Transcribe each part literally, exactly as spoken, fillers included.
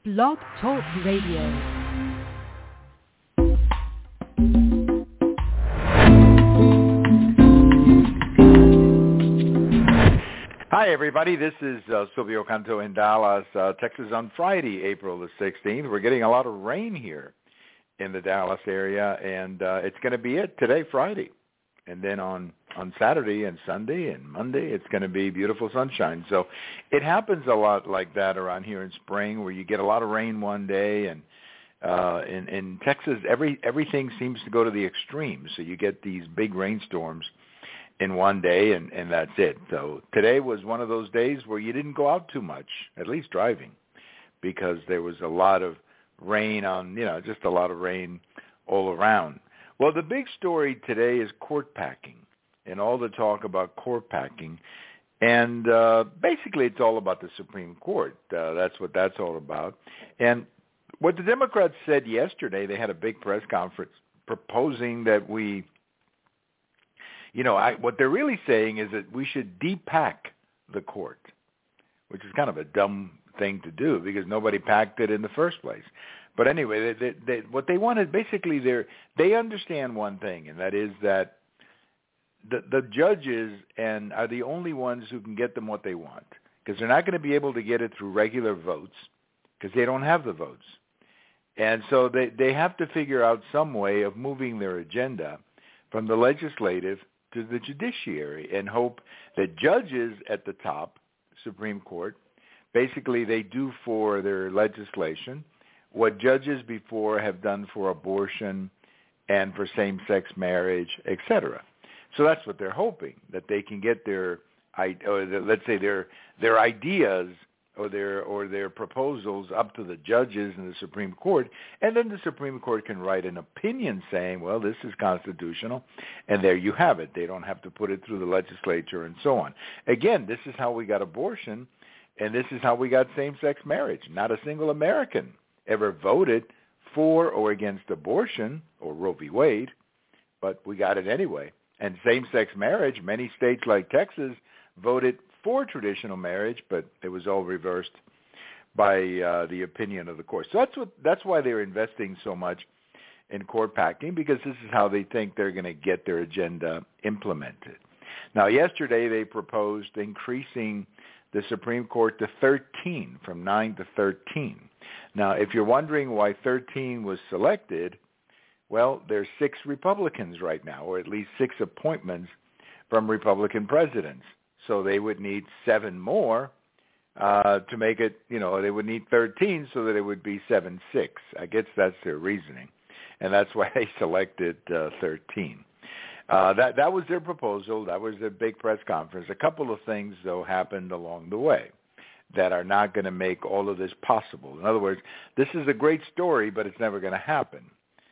Blog Talk Radio. Hi, everybody. This is uh, Silvio Canto in Dallas, uh, Texas on Friday, April the sixteenth. We're getting a lot of rain here in the Dallas area, and uh, it's going to be it today, Friday. And then on, on Saturday and Sunday and Monday, it's going to be beautiful sunshine. So it happens a lot like that around here in spring, where you get a lot of rain one day, and uh, in, in Texas, every everything seems to go to the extreme. So you get these big rainstorms in one day, and, and that's it. So today was one of those days where you didn't go out too much, at least driving, because there was a lot of rain on, you know, just a lot of rain all around. Well, the big story today is court packing and all the talk about court packing. And uh, basically it's all about the Supreme Court. Uh, that's what that's all about. And what the Democrats said yesterday, they had a big press conference proposing that we, you know, I, what they're really saying is that we should depack the court, which is kind of a dumb thing to do because nobody packed it in the first place. But anyway, they, they, they, what they wanted, basically, they they understand one thing, and that is that the, the judges and are the only ones who can get them what they want, because they're not going to be able to get it through regular votes because they don't have the votes. And so they, they have to figure out some way of moving their agenda from the legislative to the judiciary and hope that judges at the top, Supreme Court, basically they do for their legislation what judges before have done for abortion and for same-sex marriage, et cetera. So that's what they're hoping, that they can get their, or the, let's say their their ideas or their or their proposals up to the judges in the Supreme Court, and then the Supreme Court can write an opinion saying, well, this is constitutional, and there you have it. They don't have to put it through the legislature and so on. Again, this is how we got abortion, and this is how we got same-sex marriage. Not a single American ever voted for or against abortion or Roe v. Wade, but we got it anyway. And same-sex marriage, many states like Texas voted for traditional marriage, but it was all reversed by uh, the opinion of the court. So that's what that's why they're investing so much in court packing, because this is how they think they're going to get their agenda implemented. Now, yesterday they proposed increasing the Supreme Court to thirteen, from nine to thirteen. Now, if you're wondering why thirteen was selected, well, there's six Republicans right now, or at least six appointments from Republican presidents. So they would need seven more uh, to make it, you know, they would need thirteen so that it would be seven six. I guess that's their reasoning. And that's why they selected uh, thirteen. Uh, that that was their proposal. That was their big press conference. A couple of things, though, happened along the way that are not going to make all of this possible. In other words, this is a great story, but it's never going to happen.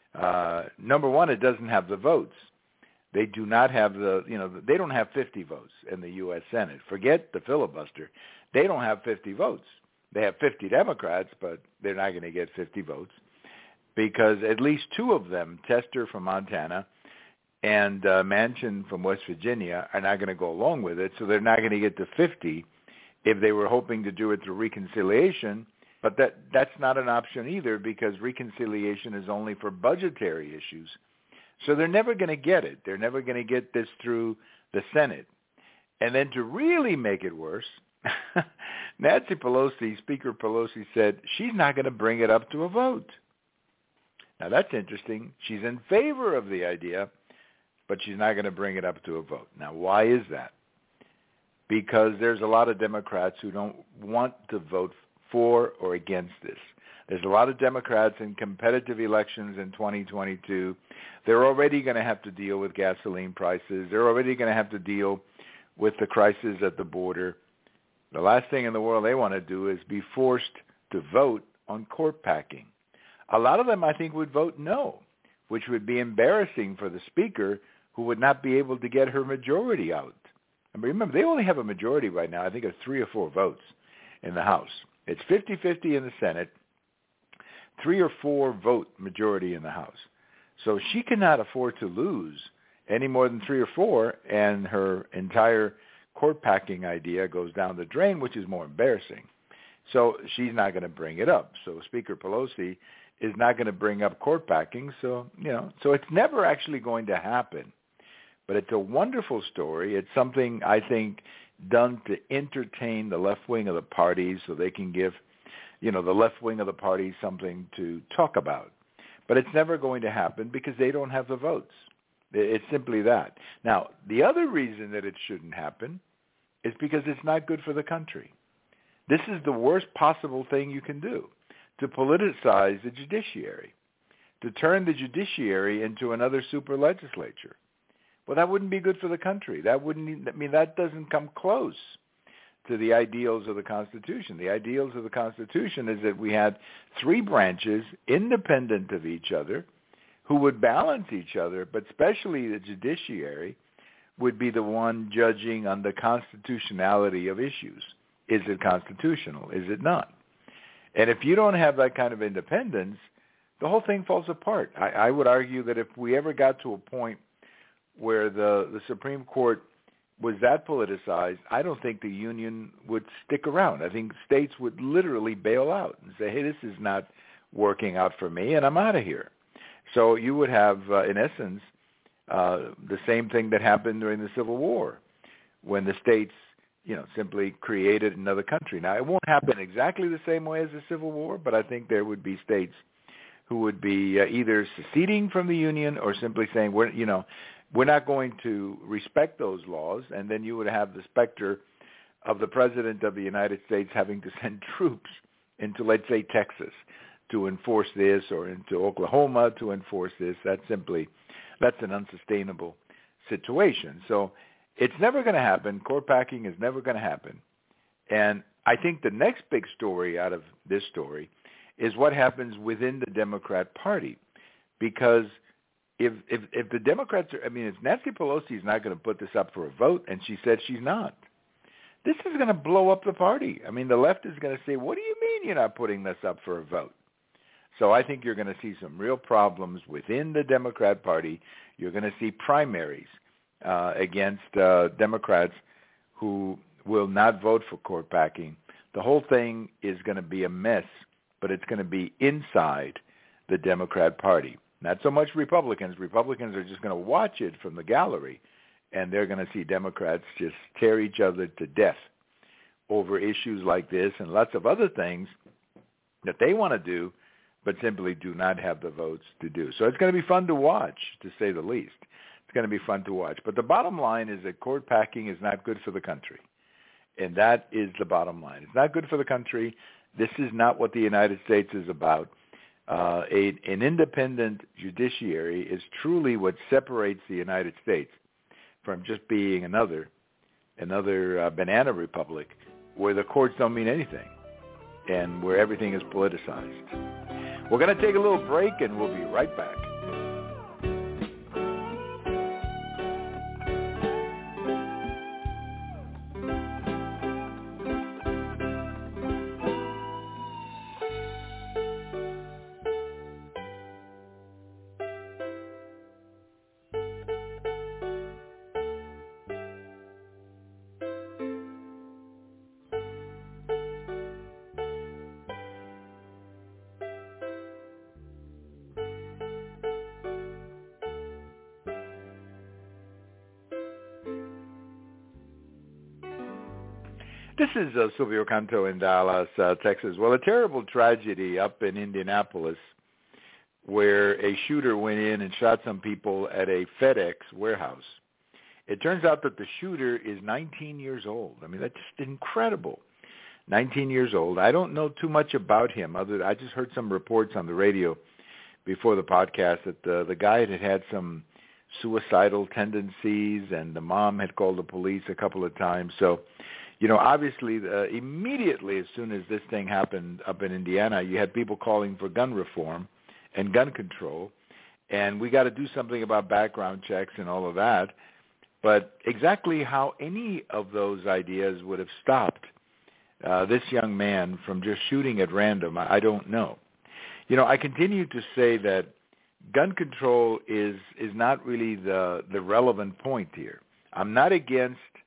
Uh, number one, it doesn't have the votes. They do not have the, you know, they don't have fifty votes in the U S Senate. Forget the filibuster. They don't have fifty votes. They have fifty Democrats, but they're not going to get fifty votes because at least two of them, Tester from Montana and uh, Manchin from West Virginia, are not going to go along with it, so they're not going to get to fifty if they were hoping to do it through reconciliation. But that that's not an option either, because reconciliation is only for budgetary issues. So they're never going to get it. They're never going to get this through the Senate. And then to really make it worse, Nancy Pelosi, Speaker Pelosi, said she's not going to bring it up to a vote. Now that's interesting. She's in favor of the idea, but she's not going to bring it up to a vote. Now, why is that? Because there's a lot of Democrats who don't want to vote for or against this. There's a lot of Democrats in competitive elections in twenty twenty-two. They're already going to have to deal with gasoline prices. They're already going to have to deal with the crisis at the border. The last thing in the world they want to do is be forced to vote on court packing. A lot of them, I think, would vote no, which would be embarrassing for the Speaker, who would not be able to get her majority out. And remember, they only have a majority right now, I think, of three or four votes in the House. It's fifty-fifty in the Senate, three or four vote majority in the House. So she cannot afford to lose any more than three or four, and her entire court packing idea goes down the drain, which is more embarrassing. So she's not going to bring it up. So Speaker Pelosi is not going to bring up court packing. So, you know, so it's never actually going to happen. But it's a wonderful story. It's something, I think, done to entertain the left wing of the party so they can give, you know, the left wing of the party something to talk about. But it's never going to happen because they don't have the votes. It's simply that. Now, the other reason that it shouldn't happen is because it's not good for the country. This is the worst possible thing you can do, to politicize the judiciary, to turn the judiciary into another super legislature. Well, that wouldn't be good for the country. That wouldn't, I mean, that doesn't come close to the ideals of the Constitution. The ideals of the Constitution is that we had three branches independent of each other who would balance each other, but especially the judiciary would be the one judging on the constitutionality of issues. Is it constitutional? Is it not? And if you don't have that kind of independence, the whole thing falls apart. I, I would argue that if we ever got to a point where the, the Supreme Court was that politicized, I don't think the union would stick around. I think states would literally bail out and say, hey, this is not working out for me, and I'm out of here. So you would have, uh, in essence, uh, the same thing that happened during the Civil War when the states, you know, simply created another country. Now, it won't happen exactly the same way as the Civil War, but I think there would be states who would be uh, either seceding from the union or simply saying, we're, you know, we're not going to respect those laws, and then you would have the specter of the President of the United States having to send troops into, let's say, Texas to enforce this, or into Oklahoma to enforce this. That's simply, that's an unsustainable situation. So it's never going to happen. Court packing is never going to happen. And I think the next big story out of this story is what happens within the Democrat Party. Because if if, if the Democrats are, I mean, if Nancy Pelosi is not going to put this up for a vote, and she said she's not, this is going to blow up the party. I mean, the left is going to say, what do you mean you're not putting this up for a vote? So I think you're going to see some real problems within the Democrat Party. You're going to see primaries uh, against uh, Democrats who will not vote for court packing. The whole thing is going to be a mess, but it's going to be inside the Democrat Party. Not so much Republicans. Republicans are just going to watch it from the gallery, and they're going to see Democrats just tear each other to death over issues like this and lots of other things that they want to do, but simply do not have the votes to do. So it's going to be fun to watch, to say the least. It's going to be fun to watch. But the bottom line is that court packing is not good for the country. And that is the bottom line. It's not good for the country. This is not what the United States is about. Uh, a, an independent judiciary is truly what separates the United States from just being another, another uh, banana republic where the courts don't mean anything and where everything is politicized. We're going to take a little break, and we'll be right back. This is uh, Silvio Canto in Dallas, uh, Texas. Well, a terrible tragedy up in Indianapolis where a shooter went in and shot some people at a FedEx warehouse. It turns out that the shooter is nineteen years old. I mean, that's just incredible. nineteen years old. I don't know too much about him. Other, I just heard some reports on the radio before the podcast that the, the guy had had some suicidal tendencies, and the mom had called the police a couple of times. So, you know, obviously, uh, immediately as soon as this thing happened up in Indiana, you had people calling for gun reform and gun control, and we got to do something about background checks and all of that. But exactly how any of those ideas would have stopped uh, this young man from just shooting at random, I don't know. You know, I continue to say that gun control is is not really the the relevant point here. I'm not against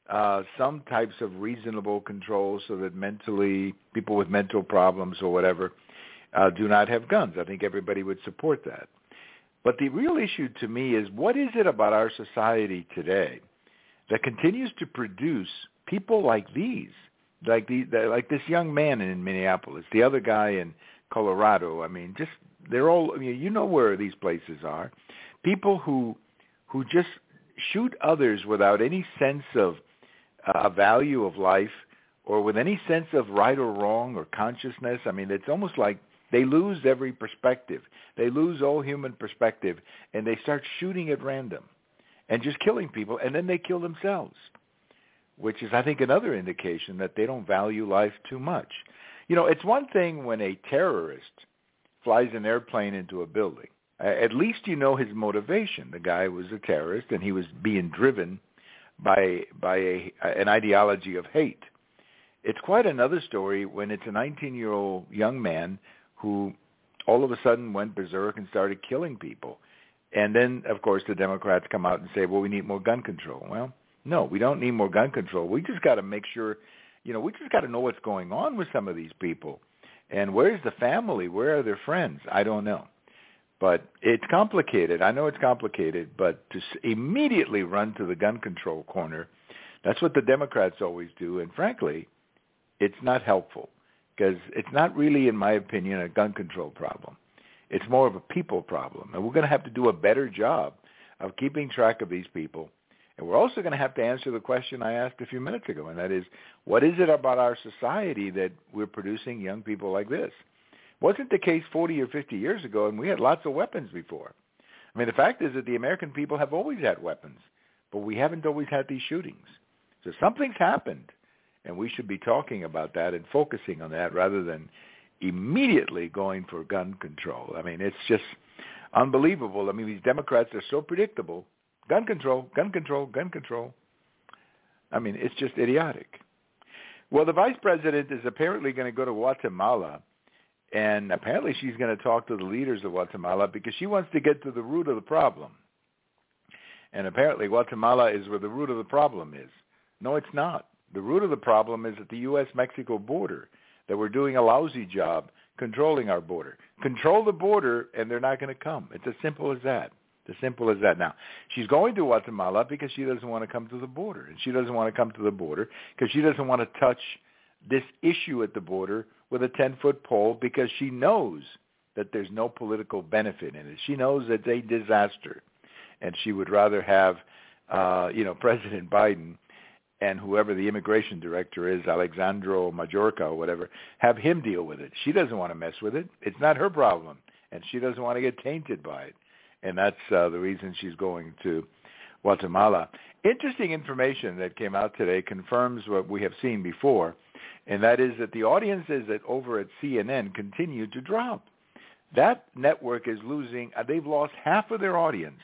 uh, some types of reasonable control so that mentally people with mental problems or whatever uh, do not have guns. I think everybody would support that. But the real issue to me is, what is it about our society today that continues to produce people like these, like the, like this young man in Minneapolis, the other guy in Colorado? I mean, just they're all, I mean, you know where these places are. People who who just shoot others without any sense of a uh, value of life or with any sense of right or wrong or consciousness. I mean, it's almost like they lose every perspective. They lose all human perspective, and they start shooting at random and just killing people, and then they kill themselves, which is, I think, another indication that they don't value life too much. You know, it's one thing when a terrorist flies an airplane into a building. At least you know his motivation. The guy was a terrorist, and he was being driven by by a, an ideology of hate. It's quite another story when it's a nineteen-year-old young man who all of a sudden went berserk and started killing people. And then, of course, the Democrats come out and say, well, we need more gun control. Well, no, we don't need more gun control. We just got to make sure, you know, we just got to know what's going on with some of these people. And where's the family? Where are their friends? I don't know. But it's complicated. I know it's complicated, but to immediately run to the gun control corner, that's what the Democrats always do. And frankly, it's not helpful because it's not really, in my opinion, a gun control problem. It's more of a people problem. And we're going to have to do a better job of keeping track of these people. And we're also going to have to answer the question I asked a few minutes ago, and that is, what is it about our society that we're producing young people like this? Wasn't the case forty or fifty years ago, and we had lots of weapons before. I mean, the fact is that the American people have always had weapons, but we haven't always had these shootings. So something's happened, and we should be talking about that and focusing on that rather than immediately going for gun control. I mean, it's just unbelievable. I mean, these Democrats are so predictable. Gun control, gun control, gun control. I mean, it's just idiotic. Well, the vice president is apparently going to go to Guatemala, and apparently she's going to talk to the leaders of Guatemala because she wants to get to the root of the problem. And apparently Guatemala is where the root of the problem is. No, it's not. The root of the problem is at the U S Mexico border, that we're doing a lousy job controlling our border. Control the border, and they're not going to come. It's as simple as that. As simple as that. Now, she's going to Guatemala because she doesn't want to come to the border. And she doesn't want to come to the border because she doesn't want to touch this issue at the border with a ten-foot pole because she knows that there's no political benefit in it. She knows it's a disaster. And she would rather have, uh, you know, President Biden and whoever the immigration director is, Alexandro Mayorkas or whatever, have him deal with it. She doesn't want to mess with it. It's not her problem. And she doesn't want to get tainted by it. And that's uh, the reason she's going to Guatemala. Interesting information that came out today confirms what we have seen before, and that is that the audiences at, over at C N N continue to drop. That network is losing, uh, they've lost half of their audience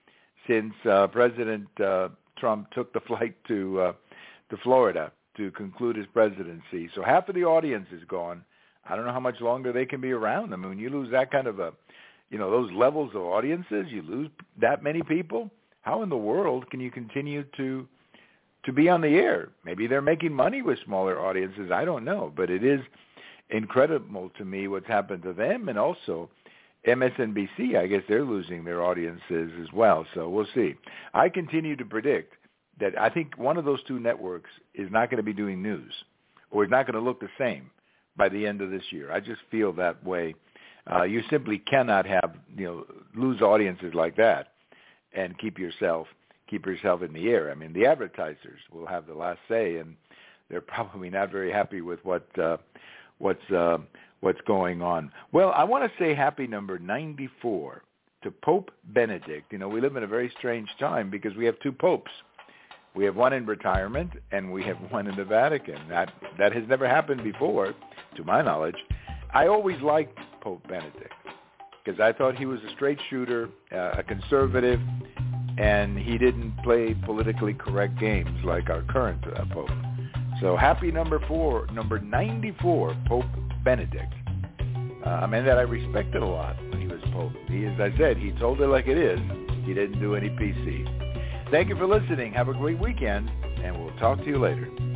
since uh, President uh, Trump took the flight to, uh, to Florida to conclude his presidency. So half of the audience is gone. I don't know how much longer they can be around. I mean, when you lose that kind of a, you know, those levels of audiences, you lose that many people, how in the world can you continue to to be on the air? Maybe they're making money with smaller audiences. I don't know. But it is incredible to me what's happened to them. And also M S N B C, I guess they're losing their audiences as well. So we'll see. I continue to predict that I think one of those two networks is not going to be doing news or is not going to look the same by the end of this year. I just feel that way. Uh, you simply cannot have, you know, lose audiences like that and keep yourself keep yourself in the air. I mean, the advertisers will have the last say, and they're probably not very happy with what uh, what's uh, what's going on. Well, I want to say happy number ninety-four to Pope Benedict. You know, we live in a very strange time because we have two popes. We have one in retirement, and we have one in the Vatican. That that has never happened before, to my knowledge. I always liked Pope Benedict because I thought he was a straight shooter, uh, a conservative, and he didn't play politically correct games like our current uh, Pope. So happy number four, number ninety-four, Pope Benedict. Uh, I mean, that I respected a lot when he was Pope. He, as I said, he told it like it is. He didn't do any P C. Thank you for listening. Have a great weekend, and we'll talk to you later.